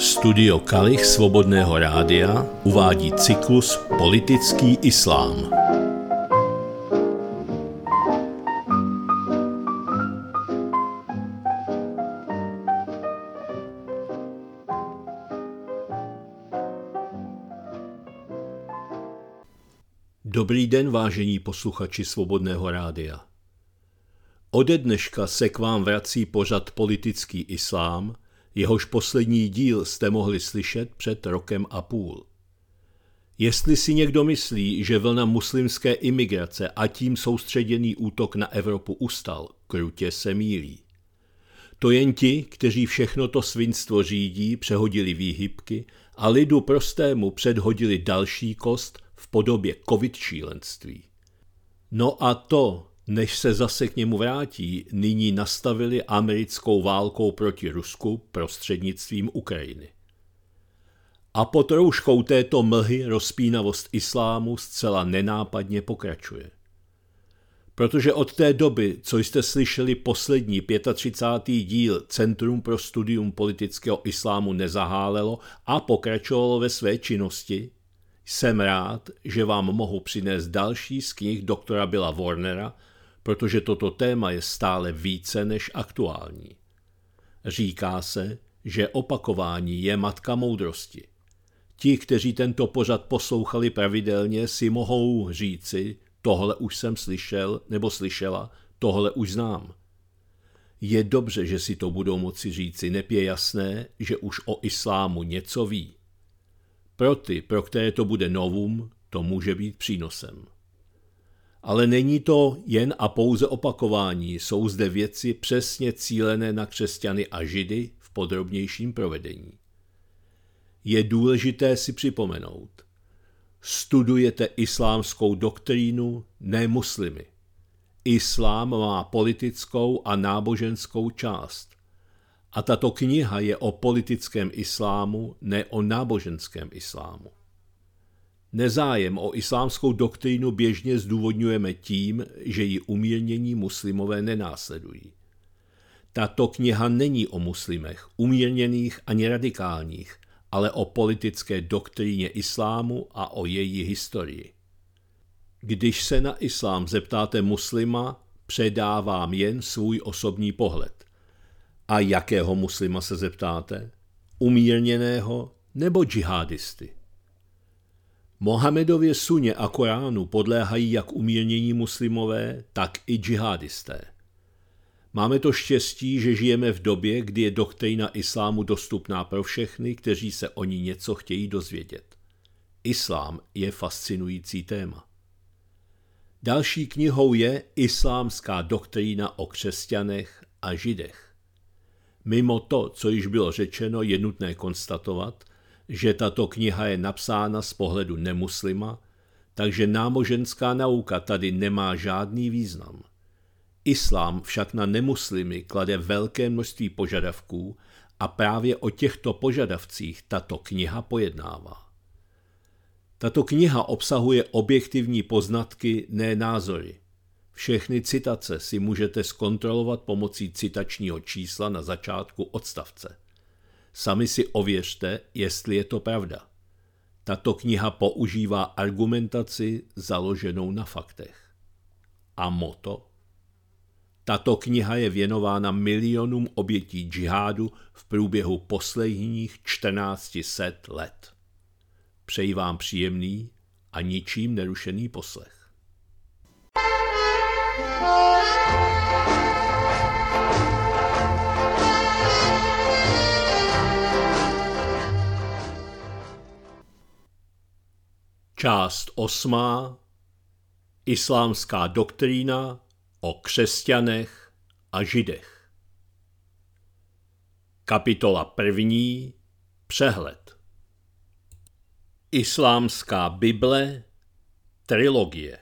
Studio Kalich Svobodného rádia uvádí cyklus Politický islám. Dobrý den, vážení posluchači Svobodného rádia. Ode dneška se k vám vrací pořad Politický islám, jehož poslední díl jste mohli slyšet před rokem a půl. Jestli si někdo myslí, že vlna muslimské imigrace a tím soustředěný útok na Evropu ustal, krutě se mýlí. To jen ti, kteří všechno to svinstvo řídí, přehodili výhybky a lidu prostému předhodili další kost v podobě covid šílenství. No a to, než se zase k němu vrátí, nyní nastavili americkou válkou proti Rusku prostřednictvím Ukrajiny. A pod rouškou této mlhy rozpínavost islámu zcela nenápadně pokračuje. Protože od té doby, co jste slyšeli poslední 35. díl Centrum pro studium politického islámu nezahálelo a pokračovalo ve své činnosti, jsem rád, že vám mohu přinést další z knih doktora Billa Warnera, protože toto téma je stále více než aktuální. Říká se, že opakování je matka moudrosti. Ti, kteří tento pořad poslouchali pravidelně, si mohou říci, tohle už jsem slyšel nebo slyšela, tohle už znám. Je dobře, že si to budou moci říci, neb je jasné, že už o islámu něco ví. Pro ty, pro které to bude novum, to může být přínosem. Ale není to jen a pouze opakování, jsou zde věci přesně cílené na křesťany a židy v podrobnějším provedení. Je důležité si připomenout. Studujete islámskou doktrínu, ne muslimy. Islám má politickou a náboženskou část. A tato kniha je o politickém islámu, ne o náboženském islámu. Nezájem o islámskou doktrínu běžně zdůvodňujeme tím, že ji umírnění muslimové nenásledují. Tato kniha není o muslimech, umírněných ani radikálních, ale o politické doktríně islámu a o její historii. Když se na islám zeptáte muslima, předávám jen svůj osobní pohled. A jakého muslima se zeptáte? Umírněného nebo džihadisty? Mohamedově suně a Koránu podléhají jak umírnění muslimové, tak i džihadisté. Máme to štěstí, že žijeme v době, kdy je doktrína islámu dostupná pro všechny, kteří se o ní něco chtějí dozvědět. Islám je fascinující téma. Další knihou je Islámská doktrína o křesťanech a židech. Mimo to, co již bylo řečeno, je nutné konstatovat, že tato kniha je napsána z pohledu nemuslima, takže náboženská nauka tady nemá žádný význam. Islám však na nemuslimy klade velké množství požadavků a právě o těchto požadavcích tato kniha pojednává. Tato kniha obsahuje objektivní poznatky, ne názory. Všechny citace si můžete zkontrolovat pomocí citačního čísla na začátku odstavce. Sami si ověřte, jestli je to pravda. Tato kniha používá argumentaci založenou na faktech. A motto? Tato kniha je věnována milionům obětí džihádu v průběhu posledních 1400 let. Přeji vám příjemný a ničím nerušený poslech. Část 8. Islámská doktrína o křesťanech a židech. Kapitola 1. Přehled. Islámská Bible, trilogie.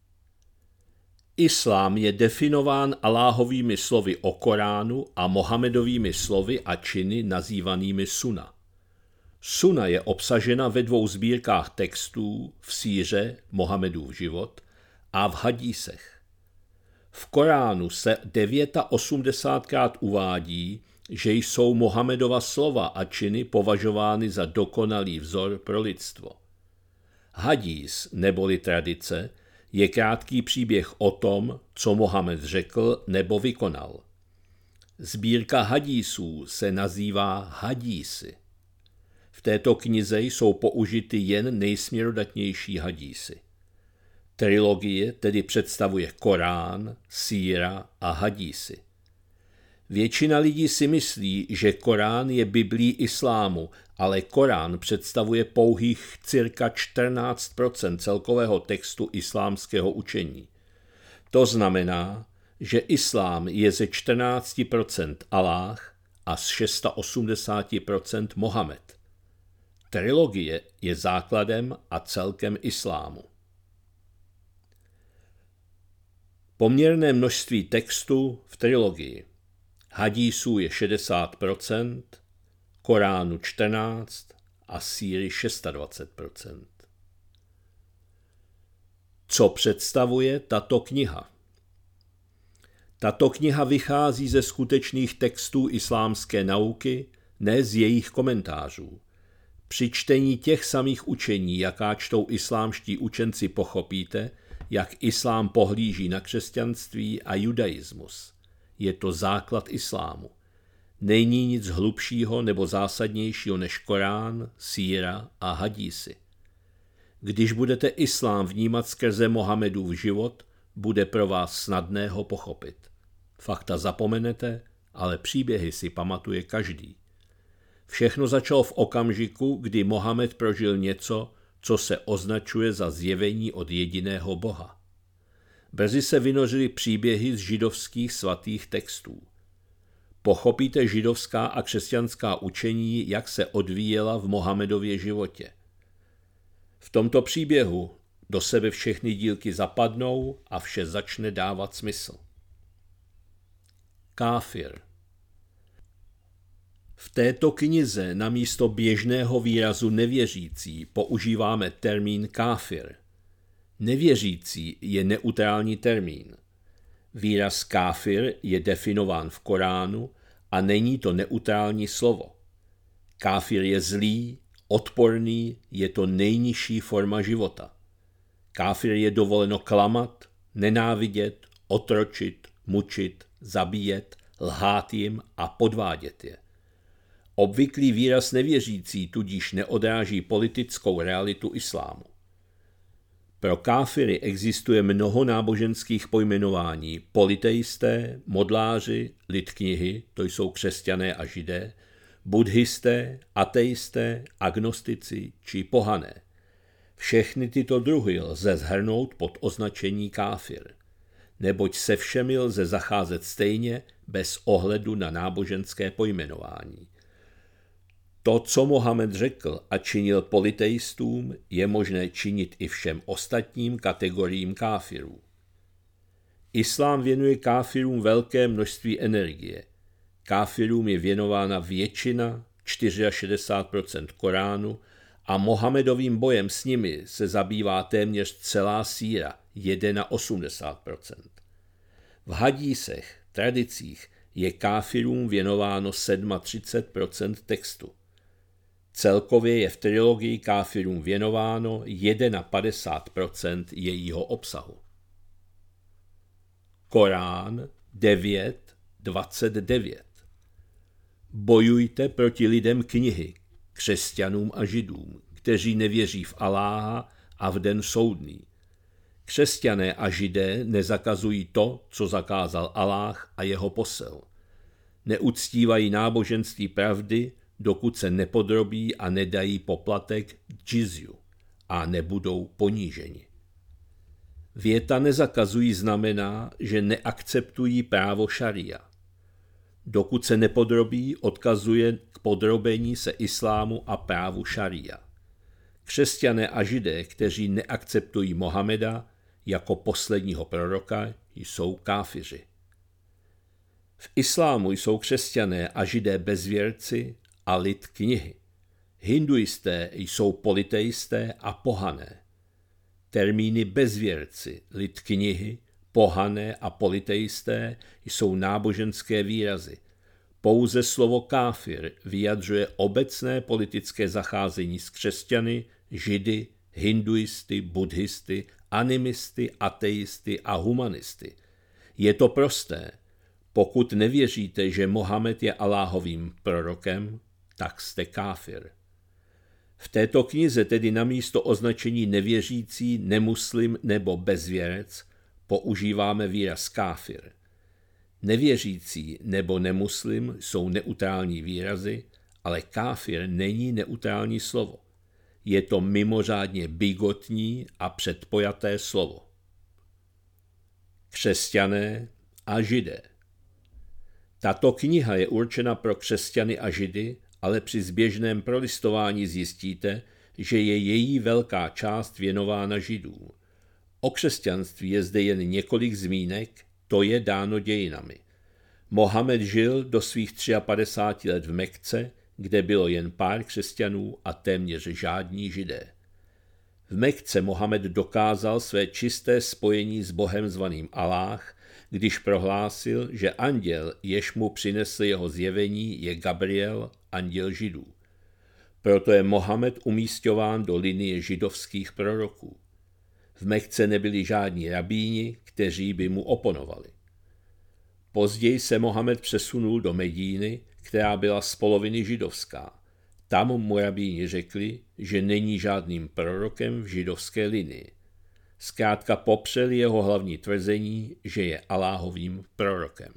Islám je definován Alláhovými slovy o Koránu a Mohamedovými slovy a činy nazývanými Sunna. Sunna je obsažena ve 2 sbírkách textů v síře Mohamedův život a v hadísech. V Koránu se 89krát uvádí, že jsou Mohamedova slova a činy považovány za dokonalý vzor pro lidstvo. Hadís neboli tradice je krátký příběh o tom, co Mohamed řekl nebo vykonal. Sbírka hadísů se nazývá hadísy. V této knize jsou použity jen nejsměrodatnější hadísy. Trilogie tedy představuje Korán, síra a hadísy. Většina lidí si myslí, že Korán je Biblí islámu, ale Korán představuje pouhých cirka 14% celkového textu islámského učení. To znamená, že islám je ze 14% Aláh a z 680% Mohamed. Trilogie je základem a celkem islámu. Poměrné množství textu v trilogii. Hadísů je 60%, Koránu 14% a síry 26%. Co představuje tato kniha? Tato kniha vychází ze skutečných textů islámské nauky, ne z jejich komentářů. Při čtení těch samých učení, jaká čtou islámští učenci, pochopíte, jak islám pohlíží na křesťanství a judaismus. Je to základ islámu. Není nic hlubšího nebo zásadnějšího než Korán, síra a hadísy. Když budete islám vnímat skrze Mohamedův život, bude pro vás snadné ho pochopit. Fakta zapomenete, ale příběhy si pamatuje každý. Všechno začalo v okamžiku, kdy Mohamed prožil něco, co se označuje za zjevení od jediného Boha. Brzy se vynořily příběhy z židovských svatých textů. Pochopíte židovská a křesťanská učení, jak se odvíjela v Mohamedově životě. V tomto příběhu do sebe všechny dílky zapadnou a vše začne dávat smysl. Káfir. V této knize namísto běžného výrazu nevěřící používáme termín káfir. Nevěřící je neutrální termín. Výraz káfir je definován v Koránu a není to neutrální slovo. Káfir je zlý, odporný, je to nejnižší forma života. Káfir je dovoleno klamat, nenávidět, otročit, mučit, zabíjet, lhát jim a podvádět je. Obvyklý výraz nevěřící tudíž neodráží politickou realitu islámu. Pro káfiry existuje mnoho náboženských pojmenování: politeisté, modláři, lid knihy, to jsou křesťané a židé, buddhisté, ateisté, agnostici či pohané. Všechny tyto druhy lze shrnout pod označení káfir, neboť se všemi lze zacházet stejně bez ohledu na náboženské pojmenování. To, co Mohamed řekl a činil politeistům, je možné činit i všem ostatním kategoriím káfirů. Islám věnuje káfirům velké množství energie. Káfirům je věnována většina, 64% Koránu, a Mohamedovým bojem s nimi se zabývá téměř celá síra, 81%. V hadísech, tradicích, je káfirům věnováno 37% textu. Celkově je v trilogii káfirům věnováno 51% jejího obsahu. Korán 9:29. Bojujte proti lidem knihy, křesťanům a židům, kteří nevěří v Aláha a v den soudný. Křesťané a židé nezakazují to, co zakázal Aláh a jeho posel. Neuctívají náboženství pravdy, dokud se nepodrobí a nedají poplatek džizju a nebudou poníženi. Věta nezakazují znamená, že neakceptují právo šaria. Dokud se nepodrobí, odkazuje k podrobení se islámu a právu šaria. Křesťané a židé, kteří neakceptují Mohameda jako posledního proroka, jsou káfiři. V islámu jsou křesťané a židé bezvěrci a lid knihy. Hinduisté jsou politeisté a pohané. Termíny bezvěrci, lid knihy, pohané a politeisté jsou náboženské výrazy. Pouze slovo káfir vyjadřuje obecné politické zacházení s křesťany, židy, hinduisty, buddhisty, animisty, ateisty a humanisty. Je to prosté. Pokud nevěříte, že Mohamed je Alláhovým prorokem, tak jste káfir. V této knize tedy namísto označení nevěřící, nemuslim nebo bezvěrec používáme výraz káfir. Nevěřící nebo nemuslim jsou neutrální výrazy, ale káfir není neutrální slovo. Je to mimořádně bigotní a předpojaté slovo. Křesťané a židé. Tato kniha je určena pro křesťany a židy, ale při zběžném prolistování zjistíte, že je její velká část věnována židům. O křesťanství je zde jen několik zmínek, to je dáno dějinami. Mohamed žil do svých 53 let v Mekce, kde bylo jen pár křesťanů a téměř žádní židé. V Mekce Mohamed dokázal své čisté spojení s Bohem zvaným Aláh, když prohlásil, že anděl, jež mu přinesl jeho zjevení, je Gabriel, anděl židů. Proto je Mohamed umísťován do linie židovských proroků. V Mekce nebyli žádní rabíni, kteří by mu oponovali. Později se Mohamed přesunul do Medíny, která byla z poloviny židovská. Tam mu rabíni řekli, že není žádným prorokem v židovské linii. Zkrátka popřeli jeho hlavní tvrzení, že je Alláhovým prorokem.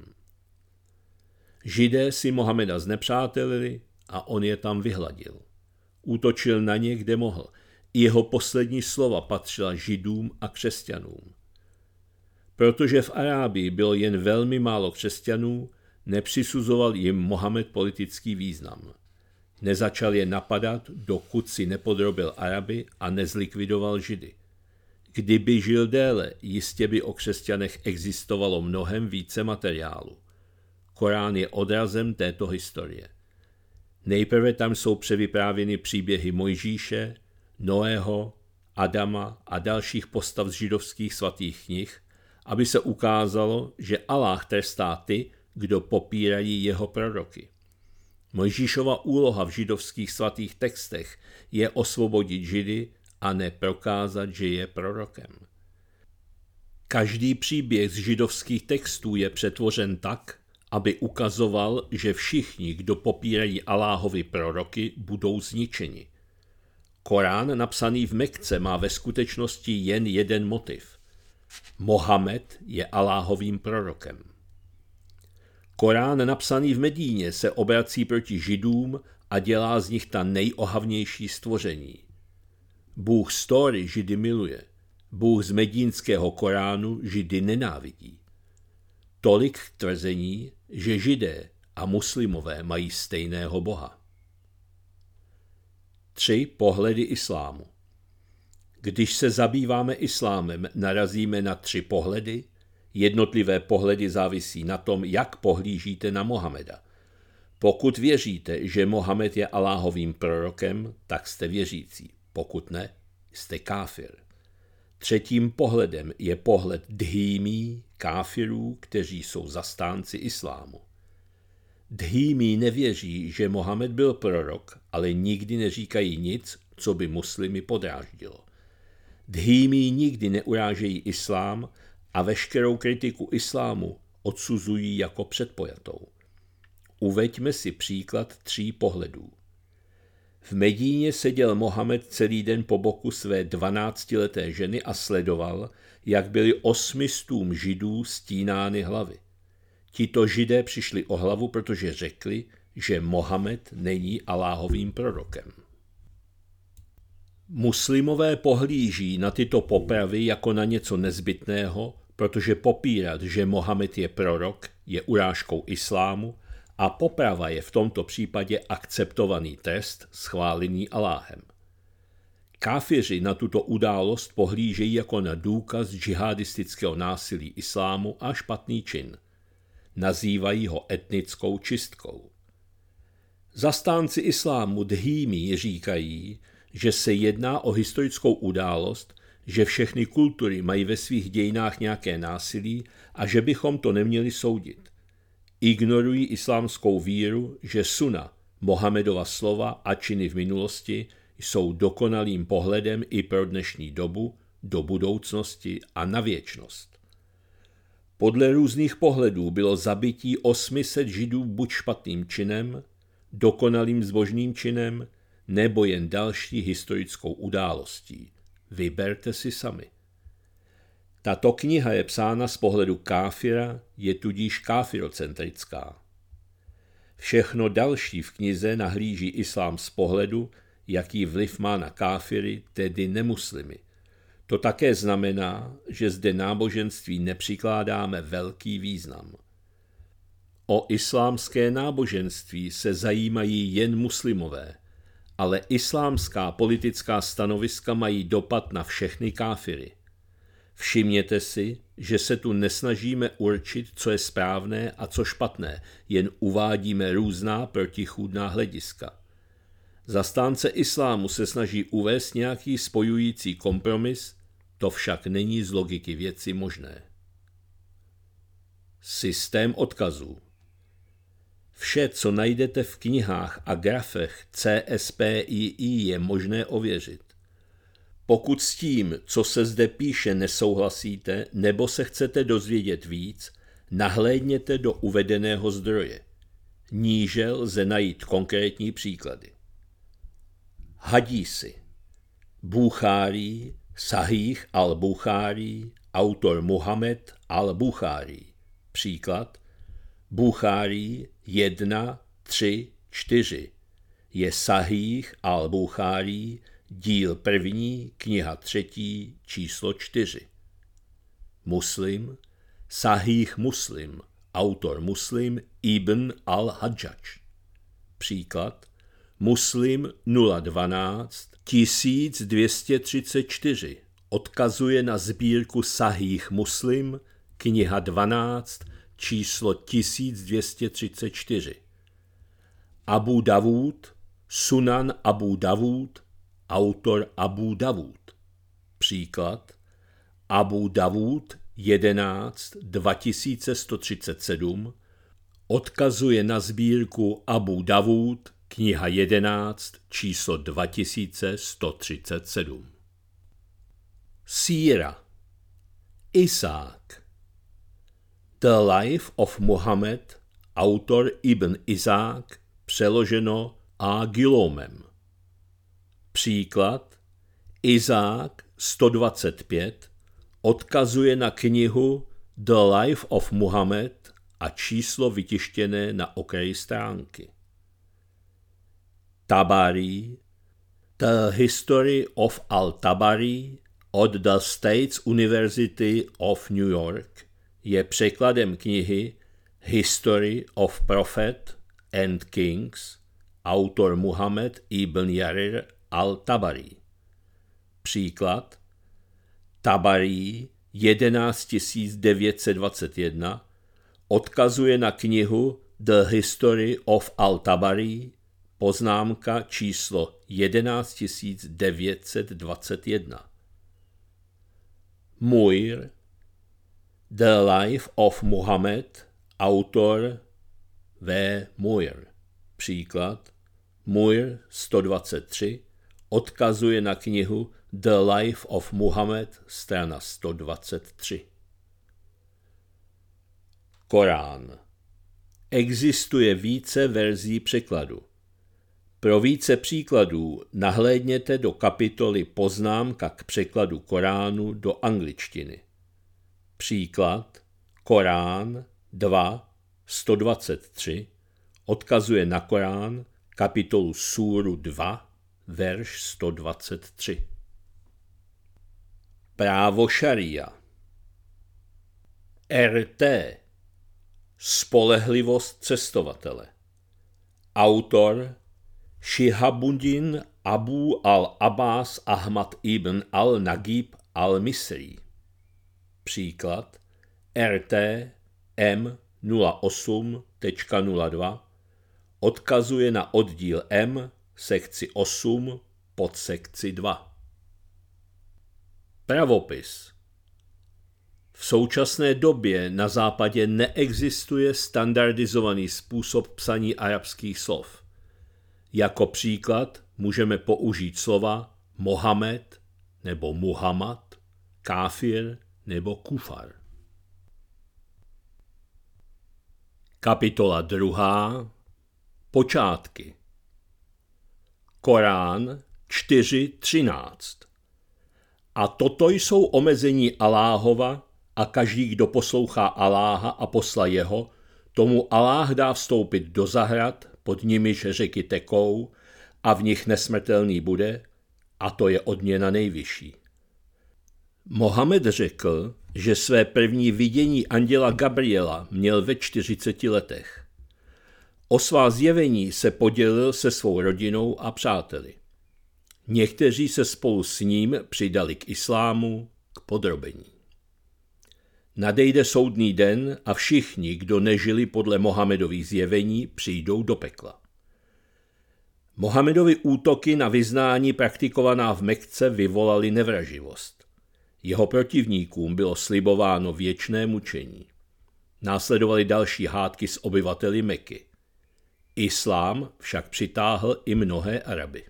Židé si Mohameda znepřátelili a on je tam vyhladil. Útočil na ně, kde mohl. Jeho poslední slova patřila židům a křesťanům. Protože v Arábii bylo jen velmi málo křesťanů, nepřisuzoval jim Mohamed politický význam. Nezačal je napadat, dokud si nepodrobil Araby a nezlikvidoval židy. Kdyby žil déle, jistě by o křesťanech existovalo mnohem více materiálu. Korán je odrazem této historie. Nejprve tam jsou převyprávěny příběhy Mojžíše, Noého, Adama a dalších postav z židovských svatých knih, aby se ukázalo, že Aláh trestá ty, kdo popírají jeho proroky. Mojžíšova úloha v židovských svatých textech je osvobodit židy a ne prokázat, že je prorokem. Každý příběh z židovských textů je přetvořen tak, aby ukazoval, že všichni, kdo popírají Aláhovy proroky, budou zničeni. Korán napsaný v Mekce má ve skutečnosti jen jeden motiv. Mohamed je Aláhovým prorokem. Korán napsaný v Medíně se obrací proti židům a dělá z nich ta nejohavnější stvoření. Bůh z Tóry židy miluje, Bůh z medínského Koránu židy nenávidí. Tolik k tvrzení, že židé a muslimové mají stejného Boha. 3 pohledy islámu. Když se zabýváme islámem, narazíme na 3 pohledy. Jednotlivé pohledy závisí na tom, jak pohlížíte na Mohameda. Pokud věříte, že Mohamed je Aláhovým prorokem, tak jste věřící. Pokud ne, jste káfir. 3. pohledem je pohled dhýmí, káfirů, kteří jsou zastánci islámu. Dhýmí nevěří, že Mohamed byl prorok, ale nikdy neříkají nic, co by muslimy podráždilo. Dhýmí nikdy neurážejí islám a veškerou kritiku islámu odsuzují jako předpojatou. Uveďme si příklad 3 pohledů. V Medíně seděl Mohamed celý den po boku své 12leté ženy a sledoval, jak byly 800 židů stínány hlavy. Tito židé přišli o hlavu, protože řekli, že Mohamed není Aláhovým prorokem. Muslimové pohlíží na tyto popravy jako na něco nezbytného, protože popírat, že Mohamed je prorok, je urážkou islámu a poprava je v tomto případě akceptovaný trest schválený Aláhem. Káfiři na tuto událost pohlížejí jako na důkaz džihadistického násilí islámu a špatný čin. Nazývají ho etnickou čistkou. Zastánci islámu dhýmí říkají, že se jedná o historickou událost, že všechny kultury mají ve svých dějinách nějaké násilí a že bychom to neměli soudit. ignorují islámskou víru, že suna, Mohamedova slova a činy v minulosti jsou dokonalým pohledem i pro dnešní dobu, do budoucnosti a na věčnost. Podle různých pohledů bylo zabití 800 Židů buď špatným činem, dokonalým zbožným činem, nebo jen další historickou událostí. Vyberte si sami. Tato kniha je psána z pohledu káfira, je tudíž káfirocentrická. Všechno další v knize nahlíží islám z pohledu, jaký vliv má na káfiry, tedy nemuslimy. To také znamená, že zde náboženství nepřikládáme velký význam. O islámské náboženství se zajímají jen muslimové, ale islámská politická stanoviska mají dopad na všechny káfiry. Všimněte si, že se tu nesnažíme určit, co je správné a co špatné, jen uvádíme různá protichůdná hlediska. Zastánce islámu se snaží uvést nějaký spojující kompromis, to však není z logiky věci možné. Systém odkazů. Vše, co najdete v knihách a grafech CSPII, je možné ověřit. Pokud s tím, co se zde píše, nesouhlasíte nebo se chcete dozvědět víc, nahlédněte do uvedeného zdroje. Níže lze najít konkrétní příklady. Hadísy. Buchárí, Sahih al-Buchárí, autor Muhammad al-Buchárí. Příklad. Buchárí 1, 3, 4 je Sahih al-Buchárí, díl 1, kniha 3, číslo 4. Muslim, Sahih Muslim, autor Muslim ibn al-Hajjaj. Příklad. Muslim 012 1234 odkazuje na sbírku Sahih Muslim, kniha 12, číslo 1234. Abu Davud, Sunan Abu Davud, autor Abu Davud. Příklad. Abu Davud 11 2137 odkazuje na sbírku Abu Davud, kniha 11, číslo 2137. Síra. Isák. The Life of Muhammad, autor Ibn Izák, přeloženo A. Gilomem. Příklad. Izák 125 odkazuje na knihu The Life of Muhammad a číslo vytištěné na okraji stránky. Tabari, The History of al-Tabari od The State University of New York je překladem knihy History of Prophet and Kings, autor Muhammad ibn Jarir al-Tabari. Příklad. Tabari 11921 odkazuje na knihu The History of al-Tabari, poznámka číslo 11921. Muir, The Life of Muhammad, autor V. Muir. Příklad. Muir 123 odkazuje na knihu The Life of Muhammad, strana 123. Korán. Existuje více verzí překladu. Pro více příkladů nahlédněte do kapitoly Poznámka k překladu Koránu do angličtiny. Příklad. Korán 2, 123 odkazuje na Korán, kapitolu Súru 2, verš 123. Právo šaria. RT. Spolehlivost cestovatele. Autor Šihabuddin Abu al-Abbas Ahmad ibn al-Nagib al-Misri. Příklad. RT M 08.02 odkazuje na oddíl M, sekci 8, podsekci 2. Pravopis. V současné době na západě neexistuje standardizovaný způsob psaní arabských slov. Jako příklad můžeme použít slova Mohamed nebo Muhammad, káfir nebo kufar. Kapitola 2. Počátky. Korán 4.13. A toto jsou omezení Aláhova, a každý, kdo poslouchá Aláha a posla jeho, tomu Aláh dá vstoupit do zahrad, pod nimiž řeky tekou, a v nich nesmrtelný bude, a to je odměna nejvyšší. Mohamed řekl, že své první vidění anděla Gabriela měl ve 40 letech. O svá zjevení se podělil se svou rodinou a přáteli. Někteří se spolu s ním přidali k islámu, k podrobení. Nadejde soudný den a všichni, kdo nežili podle Mohamedových zjevení, přijdou do pekla. Mohamedovy útoky na vyznání praktikovaná v Mekce vyvolaly nevraživost. Jeho protivníkům bylo slibováno věčné mučení. Následovaly další hádky s obyvateli Meky. Islám však přitáhl i mnohé Araby.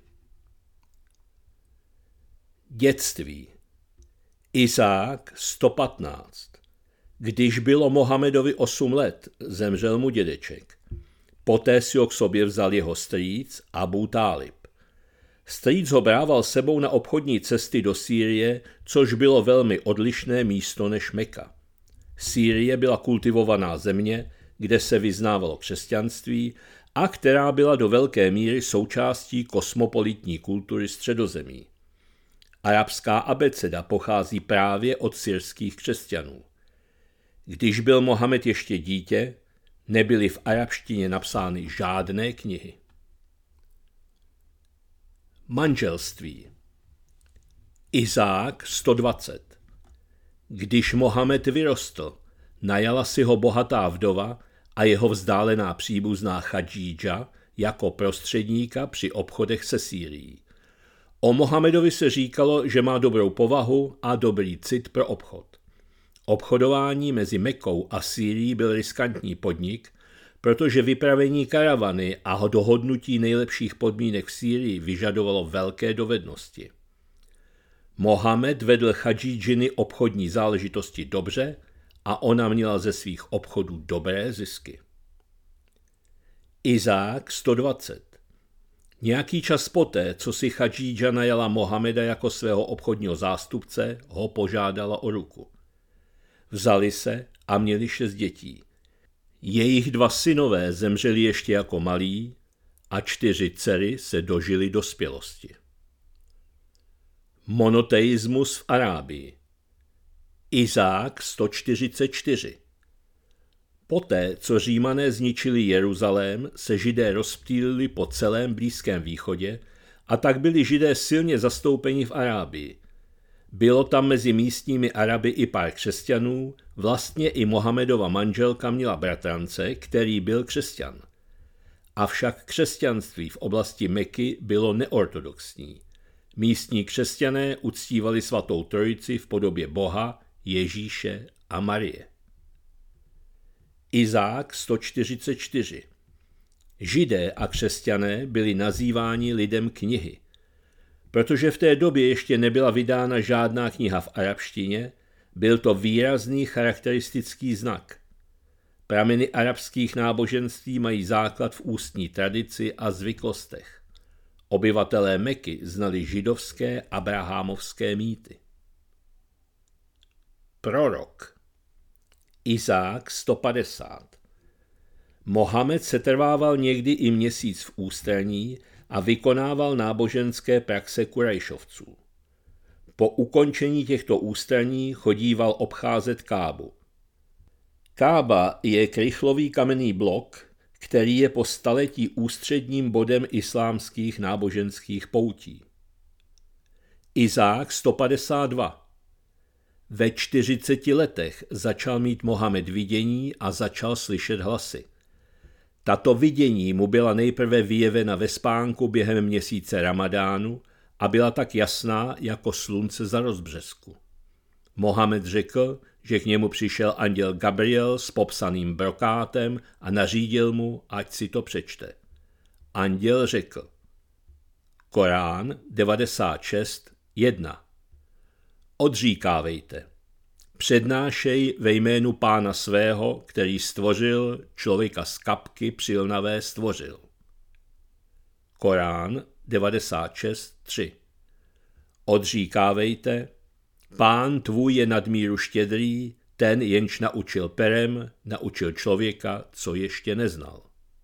Dětství. Izák 115. Když bylo Mohamedovi 8 let, zemřel mu dědeček. Poté si ho k sobě vzal jeho strýc Abu Tálib. Strýc ho brával sebou na obchodní cesty do Sýrie, což bylo velmi odlišné místo než Meka. Sýrie byla kultivovaná země, kde se vyznávalo křesťanství a která byla do velké míry součástí kosmopolitní kultury Středozemí. Arabská abeceda pochází právě od syrských křesťanů. Když byl Mohamed ještě dítě, nebyly v arabštině napsány žádné knihy. Manželství. Izák 120. Když Mohamed vyrostl, najala si ho bohatá vdova a jeho vzdálená příbuzná Chadídža jako prostředníka při obchodech se Sýrií. O Mohamedovi se říkalo, že má dobrou povahu a dobrý cit pro obchod. Obchodování mezi Mekou a Sýrií byl riskantní podnik, protože vypravení karavany a dohodnutí nejlepších podmínek v Sýrii vyžadovalo velké dovednosti. Mohamed vedl Chadídžiny obchodní záležitosti dobře a ona měla ze svých obchodů dobré zisky. Izák 120. Nějaký čas poté, co si Chadídža najala Mohameda jako svého obchodního zástupce, ho požádala o ruku. Vzali se a měli 6 dětí. Jejich 2 synové zemřeli ještě jako malí a 4 dcery se dožily dospělosti. Monoteismus v Arábii. Izák 144. Poté, co Římané zničili Jeruzalém, se Židé rozptýlili po celém Blízkém východě a tak byli Židé silně zastoupeni v Arábii. Bylo tam mezi místními Araby i pár křesťanů, vlastně i Mohamedova manželka měla bratrance, který byl křesťan. Avšak křesťanství v oblasti Meky bylo neortodoxní. Místní křesťané uctívali svatou trojici v podobě Boha, Ježíše a Marie. Izák 144. Židé a křesťané byli nazýváni lidem knihy. Protože v té době ještě nebyla vydána žádná kniha v arabštině, byl to výrazný charakteristický znak. Prameny arabských náboženství mají základ v ústní tradici a zvyklostech. Obyvatelé Meky znali židovské abrahamovské mýty. Prorok. Izák 150. Mohamed setrvával někdy i měsíc v ústraní a vykonával náboženské praxe Kurajšovců. Po ukončení těchto ústraní chodíval obcházet Kábu. Kába je krychlový kamenný blok, který je po staletí ústředním bodem islámských náboženských poutí. Izák 152. Ve 40 letech začal mít Mohamed vidění a začal slyšet hlasy. Tato vidění mu byla nejprve vyjevena ve spánku během měsíce Ramadánu a byla tak jasná jako slunce za rozbřesku. Mohamed řekl, že k němu přišel anděl Gabriel s popsaným brokátem a nařídil mu, ať si to přečte. Anděl řekl: Korán 96:1. Odříkávejte. Přednášej ve jménu Pána svého, který stvořil člověka z kapky přilnavé stvořil. Korán 96:3. Odříkávejte. Pán tvůj je nadmíru štědrý, ten jenž naučil perem, naučil člověka, co ještě neznal.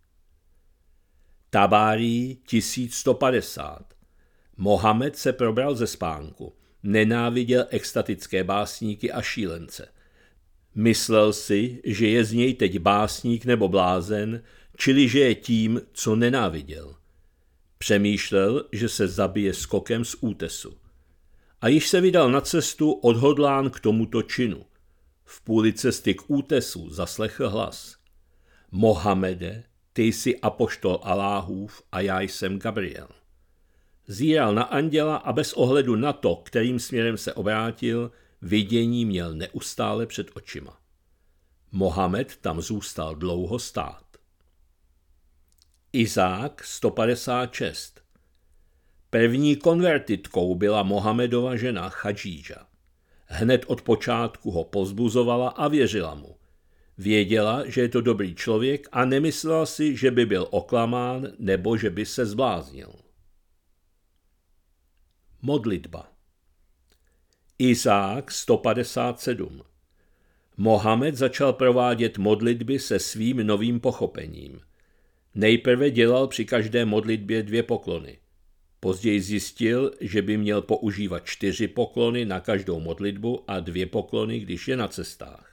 Tabárí 1150. Mohamed se probral ze spánku. Nenáviděl extatické básníky a šílence. Myslel si, že je z něj teď básník nebo blázen, čili že je tím, co nenáviděl. Přemýšlel, že se zabije skokem z útesu. A již se vydal na cestu odhodlán k tomuto činu. V půli cesty k útesu zaslechl hlas: Mohamede, ty jsi apoštol Aláhův a já jsem Gabriel. Zíral na anděla a bez ohledu na to, kterým směrem se obrátil, vidění měl neustále před očima. Mohamed tam zůstal dlouho stát. Izák 156. První konvertitkou byla Mohamedova žena Chadíža. Hned od počátku ho povzbuzovala a věřila mu. Věděla, že je to dobrý člověk a nemyslela si, že by byl oklamán nebo že by se zbláznil. Modlitba. Izák 157. Mohamed začal provádět modlitby se svým novým pochopením. Nejprve dělal při každé modlitbě 2 poklony. Později zjistil, že by měl používat 4 poklony na každou modlitbu a 2 poklony, když je na cestách.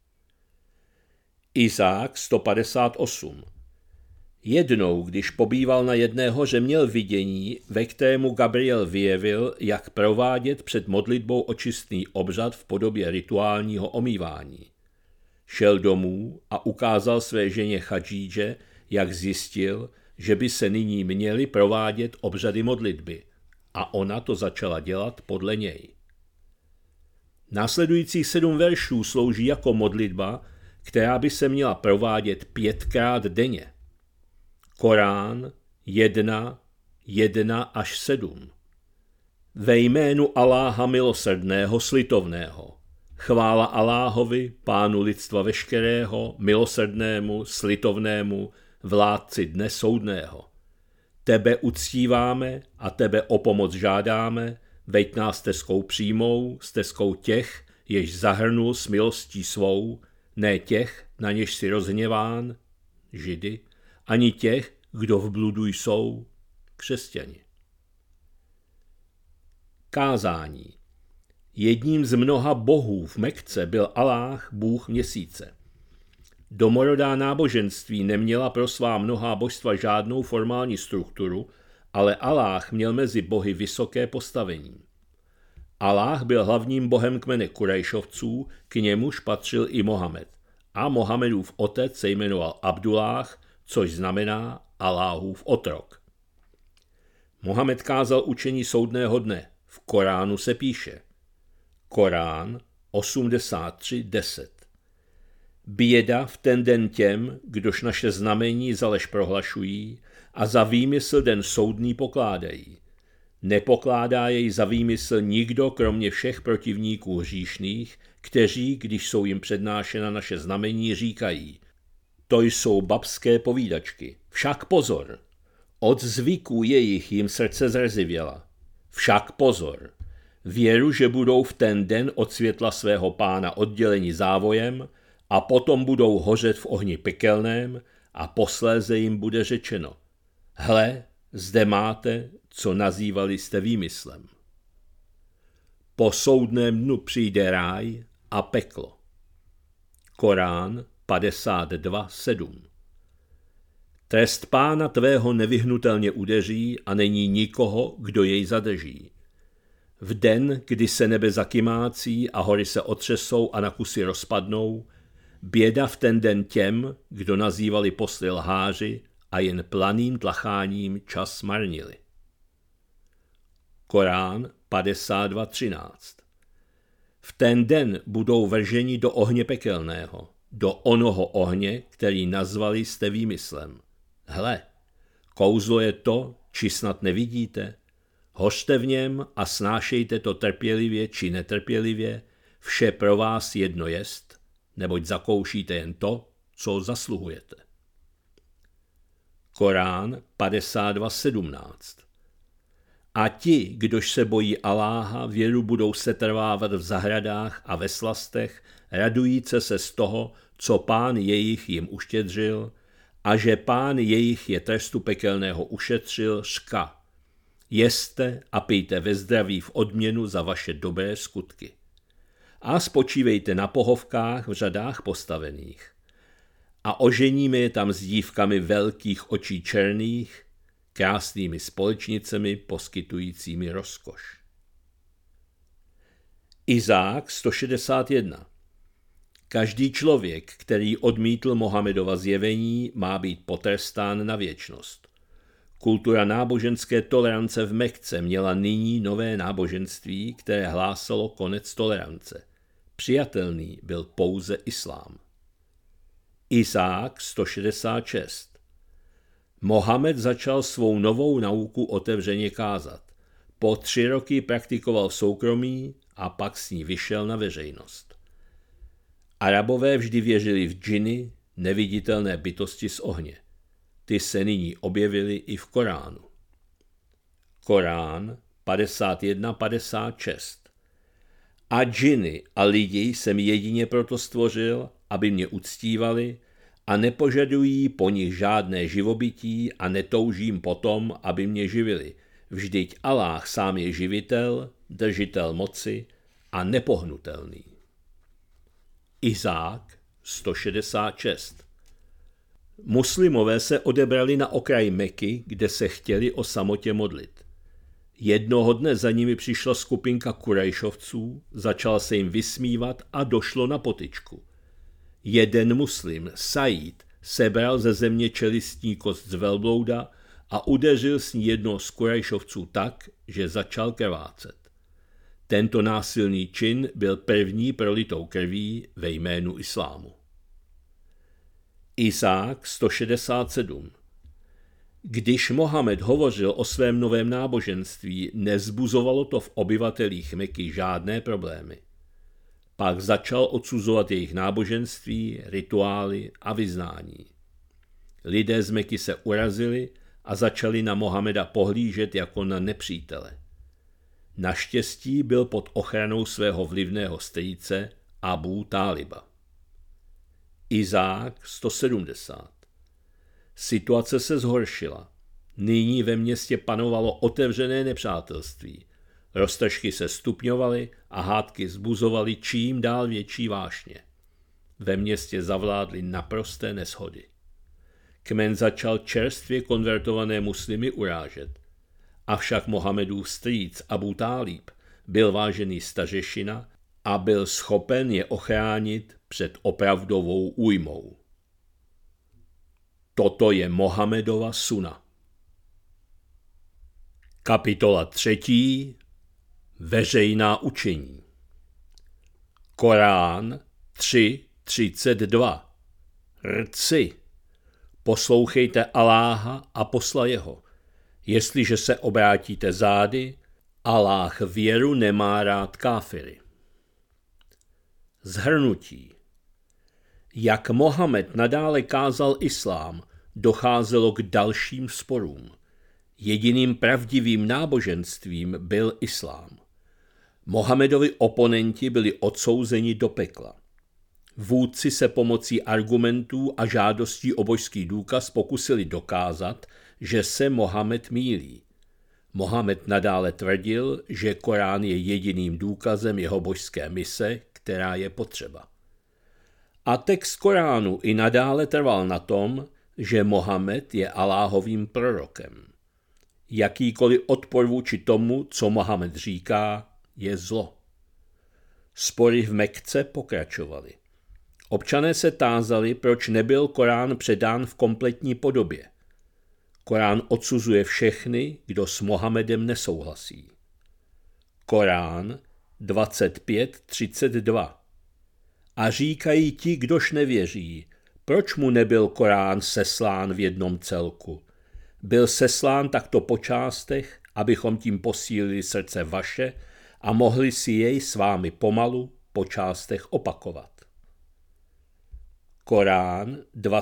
Izák 158. Jednou, když pobýval na jedné hoře, měl vidění, ve kterému Gabriel vyjevil, jak provádět před modlitbou očistný obřad v podobě rituálního omývání. Šel domů a ukázal své ženě Chadíže, jak zjistil, že by se nyní měly provádět obřady modlitby, a ona to začala dělat podle něj. Následujících 7 veršů slouží jako modlitba, která by se měla provádět 5krát denně. Korán 1:1-7. Ve jménu Aláha milosrdného, slitovného. Chvála Aláhovi, pánu lidstva veškerého, milosrdnému, slitovnému, vládci dne soudného. Tebe uctíváme a tebe o pomoc žádáme, veď nás stezkou přímou, stezkou těch, jež zahrnul s milostí svou, ne těch, na něž si rozhněván, Židy, ani těch, kdo v bludu jsou, křesťani. Kázání. Jedním z mnoha bohů v Mekce byl Aláh, bůh měsíce. Domorodá náboženství neměla pro svá mnohá božstva žádnou formální strukturu, ale Aláh měl mezi bohy vysoké postavení. Aláh byl hlavním bohem kmene Kurejšovců, k němuž patřil i Mohamed. A Mohamedův otec se jmenoval Abdulláh, což znamená Aláhův otrok. Mohamed kázal učení soudného dne. V Koránu se píše. Korán 83:10. Běda v ten den těm, kdož naše znamení za lež prohlašují a za výmysl den soudný pokládají. Nepokládá jej za výmysl nikdo, kromě všech protivníků hříšných, kteří, když jsou jim přednášena naše znamení, říkají: to jsou babské povídačky. Však pozor, od zvyků jejich jim srdce zrzivěla. Však pozor, věru, že budou v ten den od světla svého pána odděleni závojem a potom budou hořet v ohni pekelném a posléze jim bude řečeno: hle, zde máte, co nazývali jste výmyslem. Po soudném dnu přijde ráj a peklo. Korán 52:7. Trest pána tvého nevyhnutelně udeří a není nikoho, kdo jej zadrží. V den, kdy se nebe zakymácí a hory se otřesou a na kusy rozpadnou, běda v ten den těm, kdo nazývali posly lháři a jen planým tlacháním čas marnili. Korán 52:13. V ten den budou vrženi do ohně pekelného, do onoho ohně, který nazvali jste výmyslem. Hle, kouzlo je to, či snad nevidíte? Hořte v něm a snášejte to trpělivě či netrpělivě, vše pro vás jedno jest, neboť zakoušíte jen to, co zasluhujete. Korán 52.17. A ti, kdož se bojí Aláha, věru budou setrvávat v zahradách a ve slastech, radujíce se z toho, co Pán jejich jim uštědřil, a že Pán jejich je trestu pekelného ušetřil, řka. Jeste a pijte ve zdraví v odměnu za vaše dobré skutky. A spočívejte na pohovkách v řadách postavených. A oženíme je tam s dívkami velkých očí černých, krásnými společnicemi poskytujícími rozkoš. Izák 161. Každý člověk, který odmítl Mohamedova zjevení, má být potrestán na věčnost. Kultura náboženské tolerance v Mekce měla nyní nové náboženství, které hlásalo konec tolerance. Přijatelný byl pouze islám. Izák 166. Mohamed začal svou novou nauku otevřeně kázat. Po 3 roky praktikoval v soukromí a pak s ní vyšel na veřejnost. Arabové vždy věřili v džiny, neviditelné bytosti z ohně. Ty se nyní objevily i v Koránu. Korán 51.56. A džiny a lidi jsem jedině proto stvořil, aby mě uctívali, a nepožadují po nich žádné živobytí a netoužím potom, aby mě živili. Vždyť Aláh sám je živitel, držitel moci a nepohnutelný. Izák 166. Muslimové se odebrali na okraj Meky, kde se chtěli o samotě modlit. Jednoho dne za nimi přišla skupinka Kurajšovců, začal se jim vysmívat a došlo na potyčku. Jeden muslim, Said, sebral ze země čelistní kost z velblouda a udeřil s ní jednoho z Kurajšovců tak, že začal krvácet. Tento násilný čin byl první prolitou krví ve jménu islámu. Izák 167. Když Mohamed hovořil o svém novém náboženství, nezbuzovalo to v obyvatelích Meky žádné problémy. Pak začal odsuzovat jejich náboženství, rituály a vyznání. Lidé z Meky se urazili a začali na Mohameda pohlížet jako na nepřítele. Naštěstí byl pod ochranou svého vlivného strýce Abu Táliba. Izák 170. Situace se zhoršila. Nyní ve městě panovalo otevřené nepřátelství. Roztržky se stupňovaly a hádky zbuzovaly čím dál větší vášně. Ve městě zavládly naprosté neshody. Kmen začal čerstvě konvertované muslimy urážet. Avšak Mohamedův strýc Abu Tálib byl vážený stařešina a byl schopen je ochránit před opravdovou újmou. Toto je Mohamedova suna. Kapitola 3. Veřejná učení. Korán 3.32. Rci. Poslouchejte Aláha a posla jeho. Jestliže se obrátíte zády, Aláh věru nemá rád káfiry. Shrnutí. Jak Mohamed nadále kázal islám, docházelo k dalším sporům. Jediným pravdivým náboženstvím byl islám. Mohamedovi oponenti byli odsouzeni do pekla. Vůdci se pomocí argumentů a žádostí o božský důkaz pokusili dokázat, že se Mohamed mýlí. Mohamed nadále tvrdil, že Korán je jediným důkazem jeho božské mise, která je potřeba. A text Koránu i nadále trval na tom, že Mohamed je Aláhovým prorokem. Jakýkoliv odpor vůči tomu, co Mohamed říká, je zlo. Spory v Mekce pokračovaly. Občané se tázali, proč nebyl Korán předán v kompletní podobě. Korán odsuzuje všechny, kdo s Mohamedem nesouhlasí. Korán 25:32. A říkají ti, kdož nevěří, proč mu nebyl Korán seslán v jednom celku? Byl seslán takto po částech, abychom tím posílili srdce vaše a mohli si jej s vámi pomalu po částech opakovat. Korán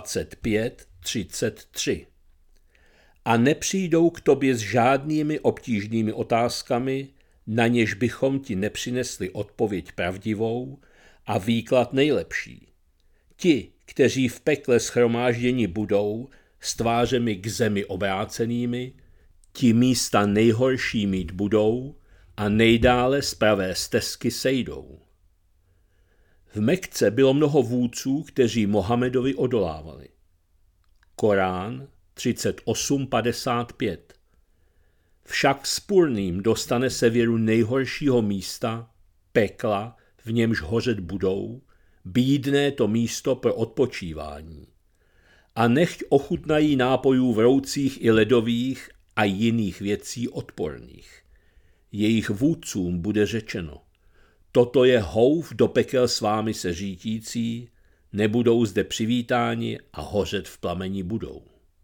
25:33. A nepřijdou k tobě s žádnými obtížnými otázkami, na něž bychom ti nepřinesli odpověď pravdivou a výklad nejlepší. Ti, kteří v pekle shromážděni budou, s tvářemi k zemi obrácenými, ti místa nejhorší mít budou a nejdále z pravé stezky sejdou. V Mekce bylo mnoho vůdců, kteří Mohamedovi odolávali. Korán 38:55. Však spurným dostane se věru nejhoršího místa, pekla, v němž hořet budou, bídné to místo pro odpočívání. A nechť ochutnají nápojů vroucích i ledových a jiných věcí odporných. Jejich vůdcům bude řečeno: toto je houf do pekel s vámi se řítící, nebudou zde přivítáni a hořet v plameni budou.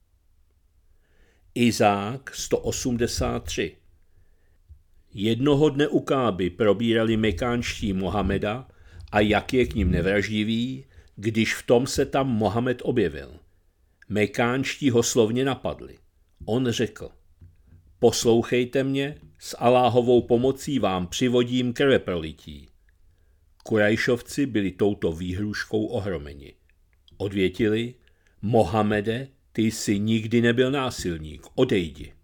Izák 183. Jednoho dne u Káby probírali mekánští Mohameda a jak je k nim nevraždivý, když v tom se tam Mohamed objevil. Mekánští ho slovně napadli. On řekl: poslouchejte mě, s Aláhovou pomocí vám přivodím krveprolití. Kurajšovci byli touto výhruškou ohromeni. Odvětili: Mohamede, ty jsi nikdy nebyl násilník, odejdi.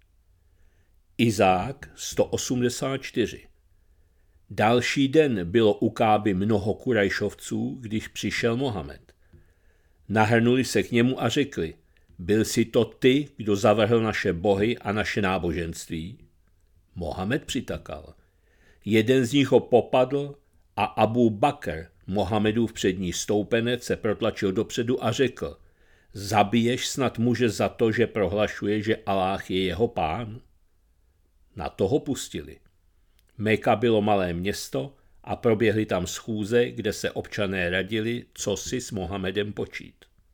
Izák 184. Další den bylo u Káby mnoho Kurajšovců, když přišel Mohamed. Nahrnuli se k němu a řekli: byl jsi to ty, kdo zavrhl naše bohy a naše náboženství? Mohamed přitakal. Jeden z nich ho popadl a Abu Bakr, Mohamedův přední stoupenec, se protlačil dopředu a řekl: zabiješ snad muže za to, že prohlašuje, že Aláh je jeho pán? Na to ho pustili. Meka bylo malé město a proběhly tam schůze, kde se občané radili, co si s Mohamedem počít.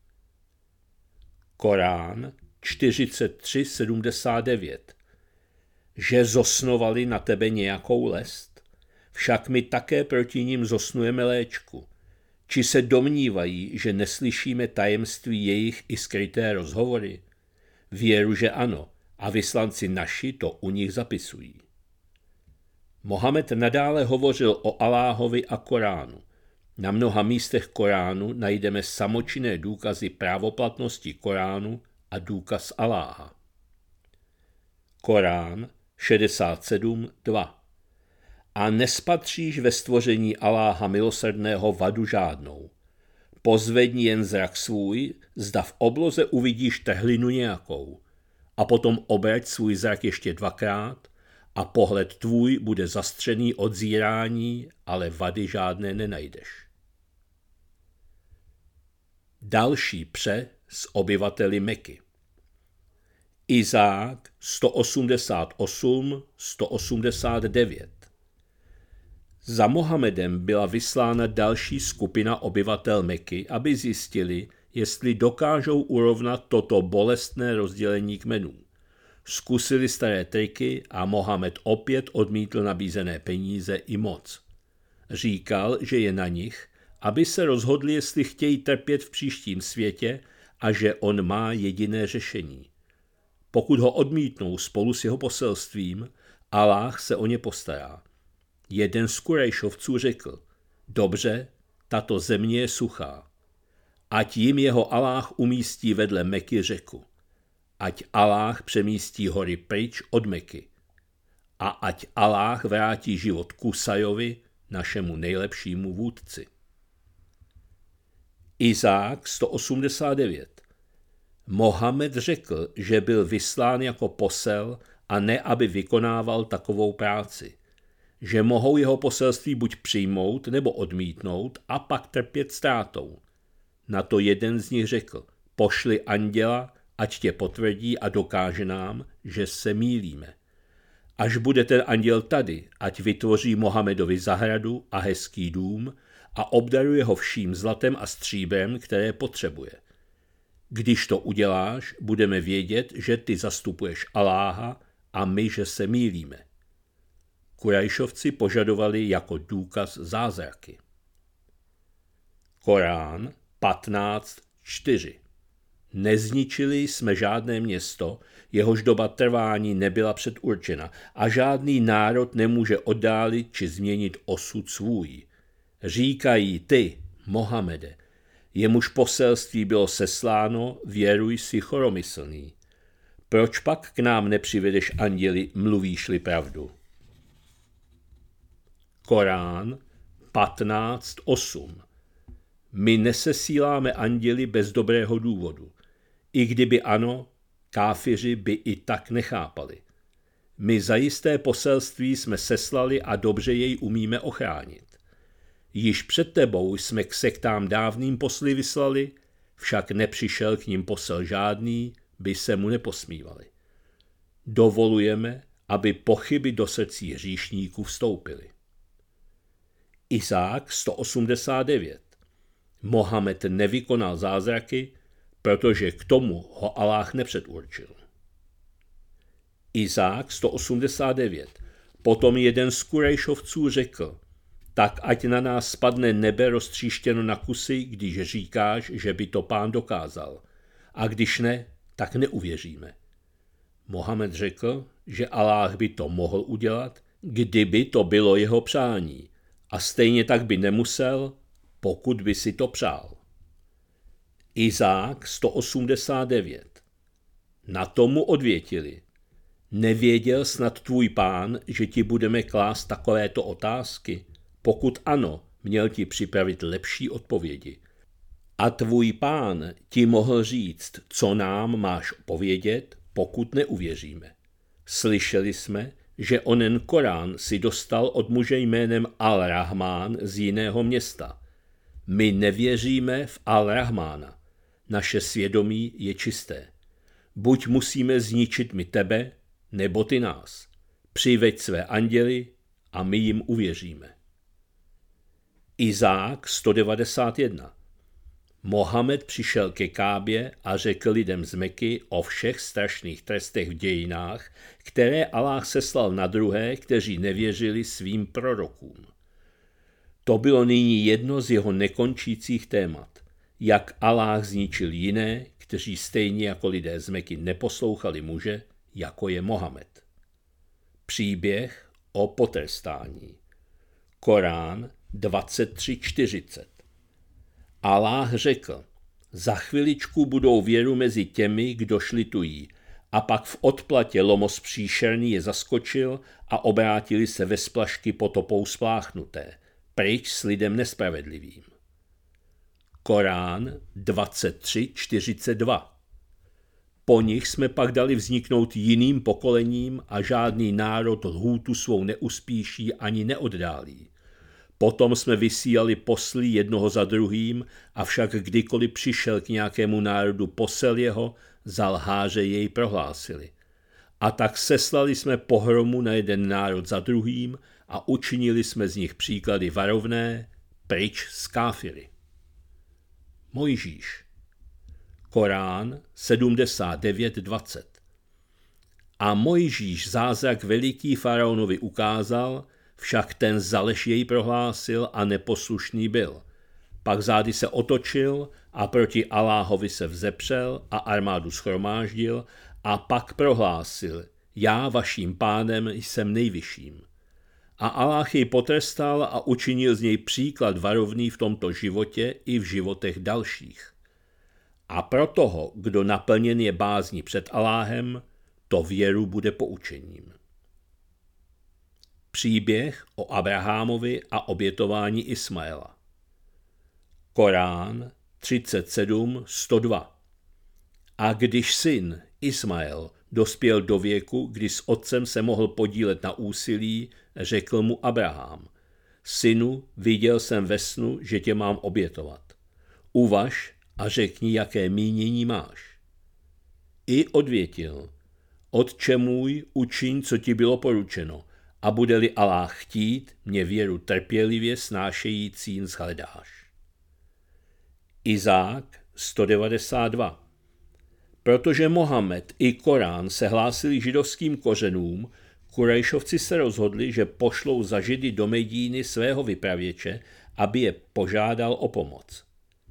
Korán 43:79. Že zosnovali na tebe nějakou lest? Však my také proti nim zosnujeme léčku. Či se domnívají, že neslyšíme tajemství jejich i skryté rozhovory? Věru, že ano, a vyslanci naši to u nich zapisují. Mohamed nadále hovořil o Aláhovi a Koránu. Na mnoha místech Koránu najdeme samočinné důkazy právoplatnosti Koránu a důkaz Aláha. Korán 67:2. A nespatříš ve stvoření Aláha milosrdného vadu žádnou. Pozvedni jen zrak svůj, zda v obloze uvidíš trhlinu nějakou. A potom obrať svůj zrak ještě dvakrát a pohled tvůj bude zastřený od zírání, ale vady žádné nenajdeš. Další pře s obyvateli Meky. Izák 188:189. Za Mohamedem byla vyslána další skupina obyvatel Meky, aby zjistili, jestli dokážou urovnat toto bolestné rozdělení kmenů. Zkusili staré triky a Mohamed opět odmítl nabízené peníze i moc. Říkal, že je na nich, aby se rozhodli, jestli chtějí trpět v příštím světě a že on má jediné řešení. Pokud ho odmítnou spolu s jeho poselstvím, Aláh se o ně postará. Jeden z Kurajšovců řekl: dobře, tato země je suchá. Ať jim jeho Aláh umístí vedle Meky řeku. Ať Aláh přemístí hory pryč od Meky. A ať Aláh vrátí život Kusajovi, našemu nejlepšímu vůdci. Izák 189. Mohamed řekl, že byl vyslán jako posel a ne, aby vykonával takovou práci. Že mohou jeho poselství buď přijmout nebo odmítnout a pak trpět ztrátou. Na to jeden z nich řekl: pošli anděla, ať tě potvrdí a dokáže nám, že se mýlíme. Až bude ten anděl tady, ať vytvoří Mohamedovi zahradu a hezký dům a obdaruje ho vším zlatem a stříbrem, které potřebuje. Když to uděláš, budeme vědět, že ty zastupuješ Alláha a my, že se mýlíme. Kurajšovci požadovali jako důkaz zázraky. Korán 15.4. Nezničili jsme žádné město, jehož doba trvání nebyla předurčena a žádný národ nemůže oddálit či změnit osud svůj. Říkají ty, Mohamede, jemuž poselství bylo sesláno, věruj si choromyslný. Proč pak k nám nepřivedeš anděli, mluvíš-li pravdu? Korán 15.8. My nesesíláme anděli bez dobrého důvodu. I kdyby ano, káfiři by i tak nechápali. My zajisté poselství jsme seslali a dobře jej umíme ochránit. Již před tebou jsme k sektám dávným posly vyslali, však nepřišel k ním posel žádný, by se mu neposmívali. Dovolujeme, aby pochyby do srdcí hříšníků vstoupily. Izák 189. Mohamed nevykonal zázraky, protože k tomu ho Alláh nepředurčil. Izák 189. Potom jeden z Kurejšovců řekl, tak ať na nás spadne nebe roztříštěno na kusy, když říkáš, že by to Pán dokázal. A když ne, tak neuvěříme. Mohamed řekl, že Alláh by to mohl udělat, kdyby to bylo jeho přání. A stejně tak by nemusel, pokud by si to přál. Izák 189. Na tomu odvětili. Nevěděl snad tvůj Pán, že ti budeme klást takovéto otázky? Pokud ano, měl ti připravit lepší odpovědi. A tvůj Pán ti mohl říct, co nám máš povědět, pokud neuvěříme. Slyšeli jsme, že onen Korán si dostal od muže jménem Al-Rahmán z jiného města. My nevěříme v Al-Rahmána. Naše svědomí je čisté. Buď musíme zničit my tebe, nebo ty nás. Přiveď své anděly a my jim uvěříme. Izák 191. Mohamed přišel ke Kábě a řekl lidem z Meky o všech strašných trestech v dějinách, které Alláh seslal na druhé, kteří nevěřili svým prorokům. To bylo nyní jedno z jeho nekončících témat, jak Alláh zničil jiné, kteří stejně jako lidé z Meky neposlouchali muže, jako je Mohamed. Příběh o potrestání. Korán 23.40. Alláh řekl, za chviličku budou věru mezi těmi, kdo šlitují, a pak v odplatě lomos příšerný je zaskočil a obrátili se ve splašky potopou spláchnuté, pryč s lidem nespravedlivým. Korán 23.42. Po nich jsme pak dali vzniknout jiným pokolením a žádný národ lhůtu svou neuspíší ani neoddálí. Potom jsme vysílali posly jednoho za druhým, avšak kdykoliv přišel k nějakému národu posel jeho, za lháře jej prohlásili. A tak seslali jsme pohromu na jeden národ za druhým a učinili jsme z nich příklady varovné, pryč z káfiry. Mojžíš. Korán 79.20. A Mojžíš zázrak veliký faraonovi ukázal, však ten za lež jej prohlásil a neposlušný byl. Pak zády se otočil a proti Alláhovi se vzepřel a armádu shromáždil a pak prohlásil, já vaším pánem jsem nejvyšším. A Alláh jej potrestal a učinil z něj příklad varovný v tomto životě i v životech dalších. A pro toho, kdo naplněn je bázní před Alláhem, to věru bude poučením. Příběh o Abrahamovi a obětování Ismaela. Korán 37.102. A když syn Ismael dospěl do věku, kdy s otcem se mohl podílet na úsilí, řekl mu Abraham, synu, viděl jsem ve snu, že tě mám obětovat. Uvaž a řekni, jaké mínění máš. I odvětil, Otče můj, učiň, co ti bylo poručeno, a bude-li Aláh chtít, mě věru trpělivě snášející shledáš. Izák 192. Protože Mohamed i Korán se hlásili židovským kořenům, Kurejšovci se rozhodli, že pošlou za Židy do Medíny svého vypravěče, aby je požádal o pomoc.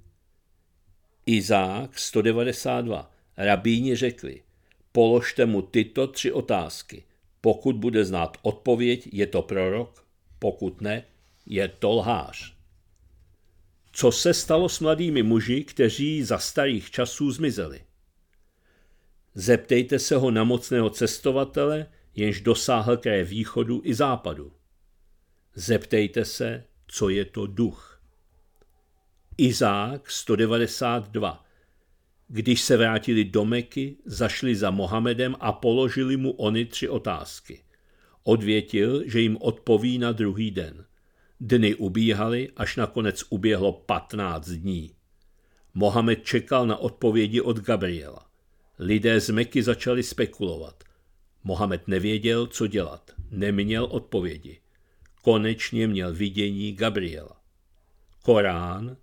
Izák 192. Rabíni řekli, položte mu tyto 3 otázky. Pokud bude znát odpověď, je to prorok, pokud ne, je to lhář. Co se stalo s mladými muži, kteří za starých časů zmizeli? Zeptejte se ho na mocného cestovatele, jenž dosáhl kraje východu i západu. Zeptejte se, co je to duch. Izák 192. Když se vrátili do Meky, zašli za Mohamedem a položili mu ony 3 otázky. Odvětil, že jim odpoví na druhý den. Dny ubíhaly, až nakonec uběhlo 15 dní. Mohamed čekal na odpovědi od Gabriela. Lidé z Meky začali spekulovat. Mohamed nevěděl, co dělat. Neměl odpovědi. Konečně měl vidění Gabriela. Korán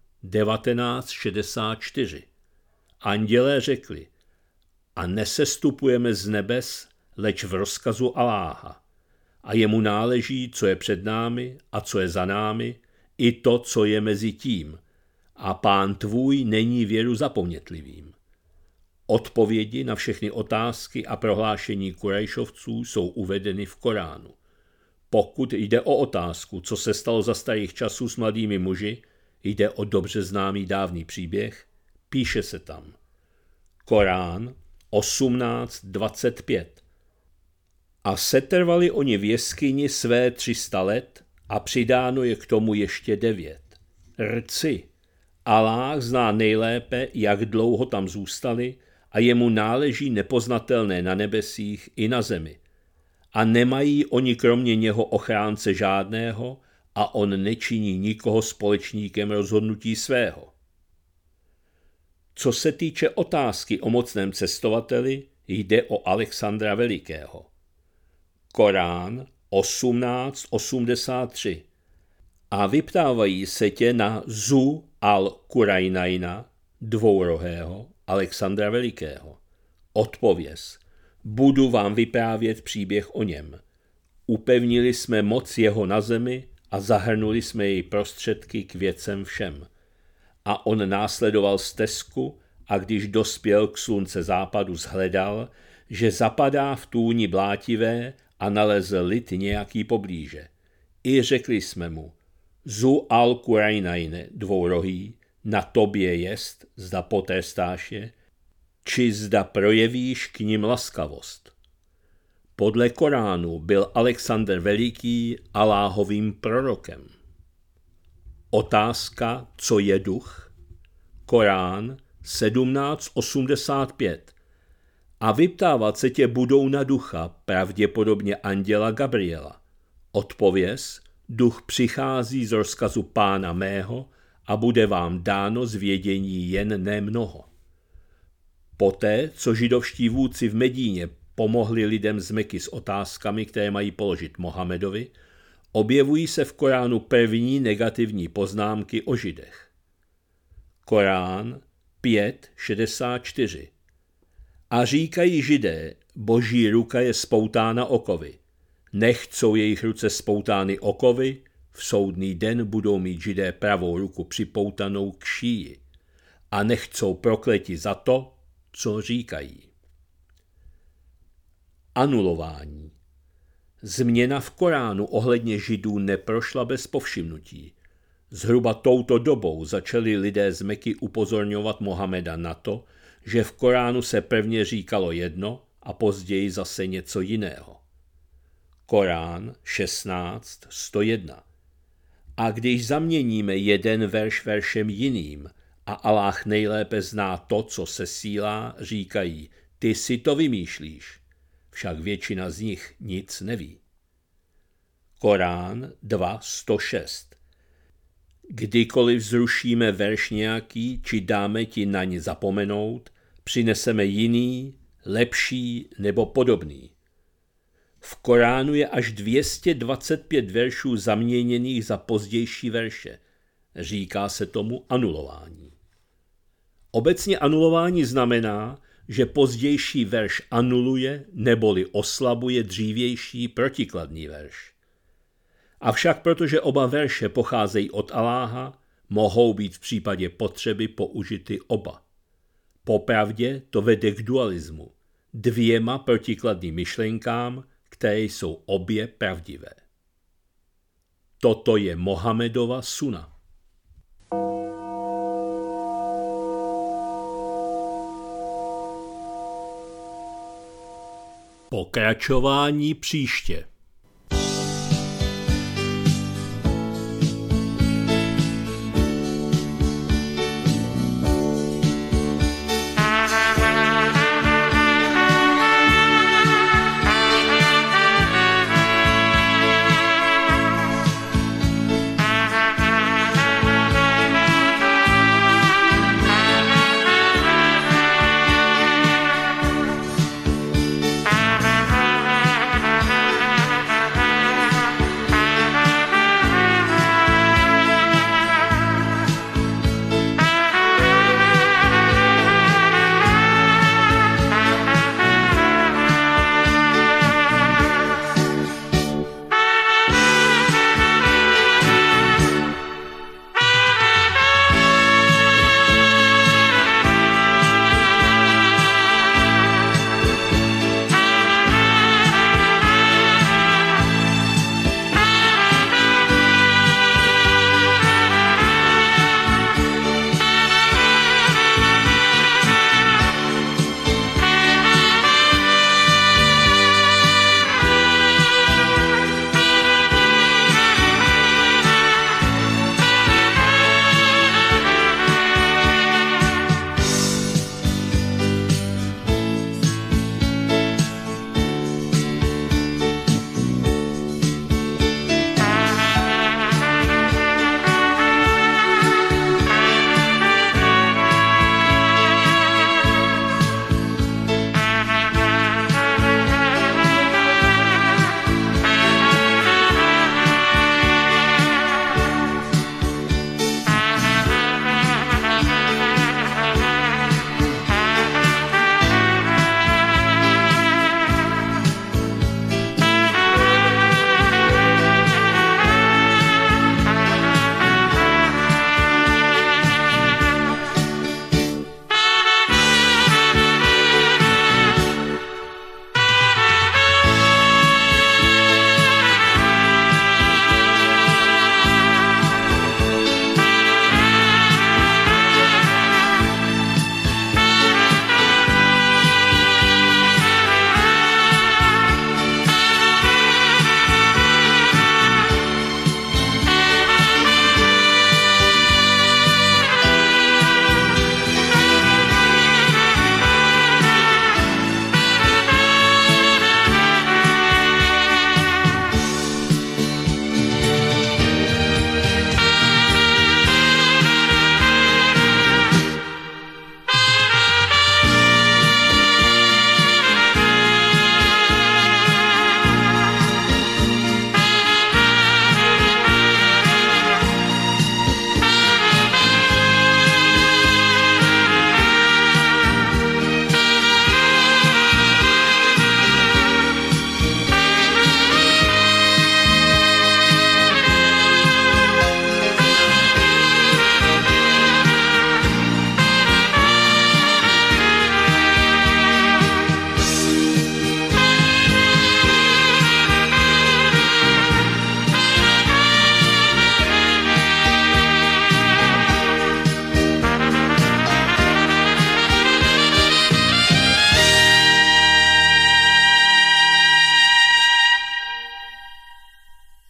1964. Andělé řekli, a nesestupujeme z nebes, leč v rozkazu Aláha. A jemu náleží, co je před námi a co je za námi, i to, co je mezi tím. A Pán tvůj není věru zapomnětlivým. Odpovědi na všechny otázky a prohlášení Kurejšovců jsou uvedeny v Koránu. Pokud jde o otázku, co se stalo za starých časů s mladými muži, jde o dobře známý dávný příběh, píše se tam. Korán 18:25. A setrvali oni v jeskyni své 300 let a přidáno je k tomu ještě 9. Rci, Aláh zná nejlépe, jak dlouho tam zůstali a jemu náleží nepoznatelné na nebesích i na zemi. A nemají oni kromě něho ochránce žádného a on nečiní nikoho společníkem rozhodnutí svého. Co se týče otázky o mocném cestovateli, jde o Alexandra Velikého. Korán 18:83. A vyptávají se tě na Zu al-Kurajnajna, dvourohého, Alexandra Velikého. Odpověz, budu vám vyprávět příběh o něm. Upevnili jsme moc jeho na zemi a zahrnuli jsme jej prostředky k věcem všem. A on následoval stezku a když dospěl k slunce západu, shledal, že zapadá v tůni blátivé a nalezl lid nějaký poblíže. I řekli jsme mu, Zu al-Kurajnajne, dvourohý, na tobě jest, zda potrestáš je, či zda projevíš k nim laskavost. Podle Koránu byl Alexandr Veliký Aláhovým prorokem. Otázka, co je duch? Korán 17:85. A vyptávat se tě budou na ducha, pravděpodobně anděla Gabriela. Odpověz, duch přichází z rozkazu Pána mého a bude vám dáno zvědění jen nemnoho. Poté, co židovští vůdci v Medíně pomohli lidem z Meky s otázkami, které mají položit Mohamedovi, objevují se v Koránu první negativní poznámky o Židech. Korán 5:64. A říkají Židé, boží ruka je spoutána okovy. Nechcou jejich ruce spoutány okovy, v soudný den budou mít Židé pravou ruku připoutanou k šíji. A nechcou prokleti za to, co říkají. Anulování. Změna v Koránu ohledně Židů neprošla bez povšimnutí. Zhruba touto dobou začali lidé z Meky upozorňovat Mohameda na to, že v Koránu se prvně říkalo jedno a později zase něco jiného. Korán 16:101. A když zaměníme jeden verš veršem jiným a Aláh nejlépe zná to, co sesílá, říkají, ty si to vymýšlíš, však většina z nich nic neví. Korán 2:106. Kdykoliv zrušíme verš nějaký, či dáme ti na ně zapomenout, přineseme jiný, lepší nebo podobný. V Koránu je až 225 veršů zaměněných za pozdější verše. Říká se tomu anulování. Obecně anulování znamená, že pozdější verš anuluje neboli oslabuje dřívější protikladný verš. Avšak protože oba verše pocházejí od Alláha, mohou být v případě potřeby použity oba. Popravdě to vede k dualismu, dvěma protikladným myšlenkám, které jsou obě pravdivé. Toto je Mohamedova suna. Pokračování příště.